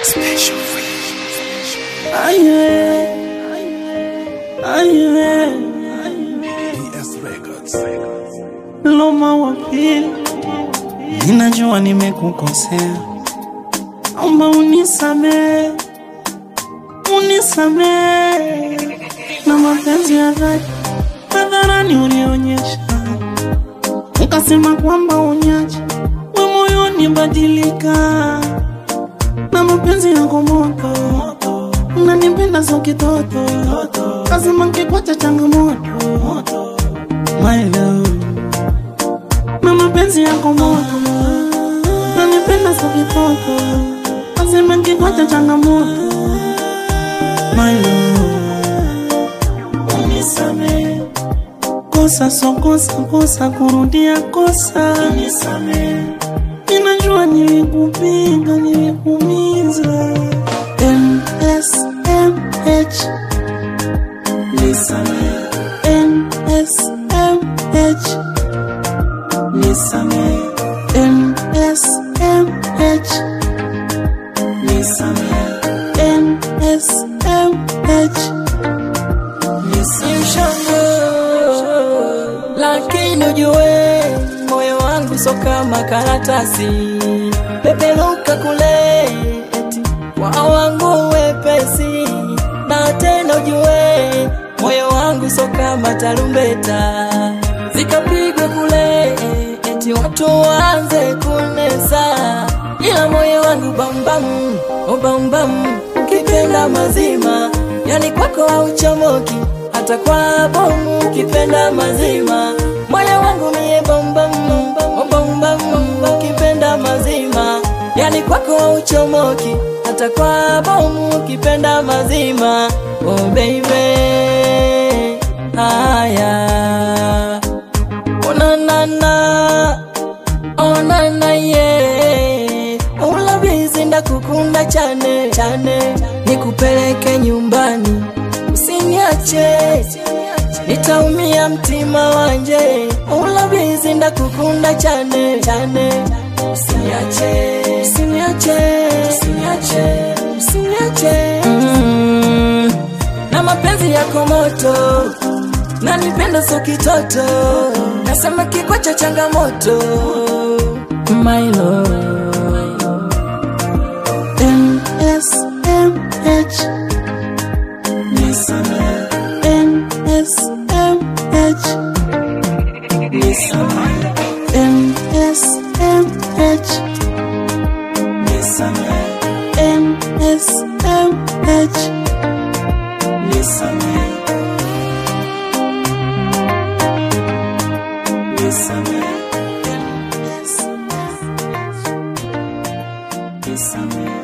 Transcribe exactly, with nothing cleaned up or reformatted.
Special Aye, aye, E S Records. Loma wa pili, ninajua nimekukosea, naomba unisamehe, unisamehe. Na mapenzi ya dhati hadharani unionyesha, ukasema kwamba unyache, we moyoni badilika. Na mapenzi yako moto, unanipenda so kitoto, kasema nkikwacha changamoto, my love. Na mapenzi yako moto, unanipenda so kitoto, kasema nkikwacha changamoto, my love. Unisamehe, kosa so kosa, kosa kurudia kosa. Unisamehe, ninajua nilikupinga, nilikuumiza. M S M H, nisamehe. M S M H, nisamehe. M S M H, nisamehe. M S M H, lakini ujue moyo wangu so kama karatasi, peperuka kule eti kwa wangu wepesi. Na tena ujue moyo wangu so kama tarumbeta, zikapigwe kule eti watu waanze kunesa. Ila moyo wangu bambamu, o bambamu, ukipenda mazima, yani kwako hauchomoki, hata kwa bomu ukipenda mazima. Moyo wangu mie bambamu, o bambamu, ukipenda mazima, yani kwako hauchomoki, hata kwa bomu ukipenda mazima. Oh baby, haya, oh na na na, oh na na yeah. Ulabizi ndakukunda chane chane, nikupeleke nyumbani, usiniache, nitaumia mtima wanje. Ulabizi ndakukunda chane chane, usiniache, usiniache, usiniache, usiniache. Mm. Na mapenzi yako moto, na nipenda so kitoto, nasema kikwacha changamoto, my love. M S M H, nisamehe. M S M H, nisamehe. M S M H, nisamehe. M S M H, nisamehe. Nisamehe. M S M H, nisamehe.